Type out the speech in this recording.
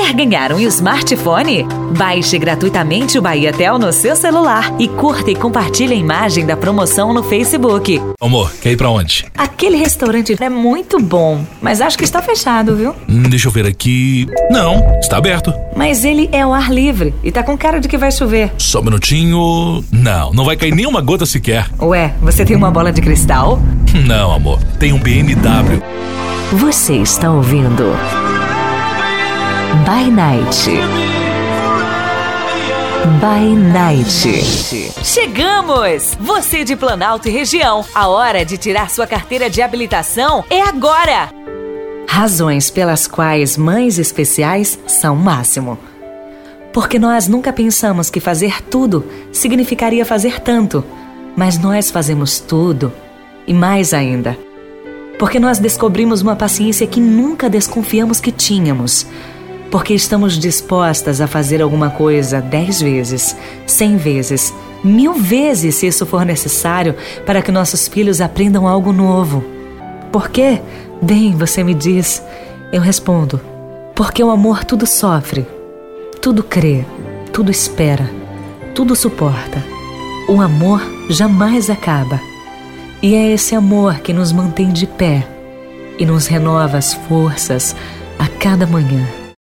Quer ganhar um smartphone? Baixe gratuitamente o BahiaTel no seu celular e curta e compartilhe a imagem da promoção no Facebook. Amor, quer ir pra onde? Aquele restaurante é muito bom, mas acho que está fechado, viu? Deixa eu ver aqui. Não, está aberto. Mas ele é ao ar livre e tá com cara de que vai chover. Só um minutinho. Não vai cair nenhuma gota sequer. Ué, você tem uma bola de cristal? Não, amor, tem um BMW. Você está ouvindo By Night. By Night. Chegamos! Você de Planalto e região. A hora de tirar sua carteira de habilitação é agora! Razões pelas quais mães especiais são o máximo. Porque nós nunca pensamos que fazer tudo significaria fazer tanto. Mas nós fazemos tudo e mais ainda. Porque nós descobrimos uma paciência que nunca desconfiamos que tínhamos. Porque estamos dispostas a fazer alguma coisa 10 vezes, 100 vezes, 1000 vezes se isso for necessário para que nossos filhos aprendam algo novo. Por quê? Bem, você me diz. Eu respondo. Porque o amor tudo sofre, tudo crê, tudo espera, tudo suporta. O amor jamais acaba. E é esse amor que nos mantém de pé e nos renova as forças a cada manhã.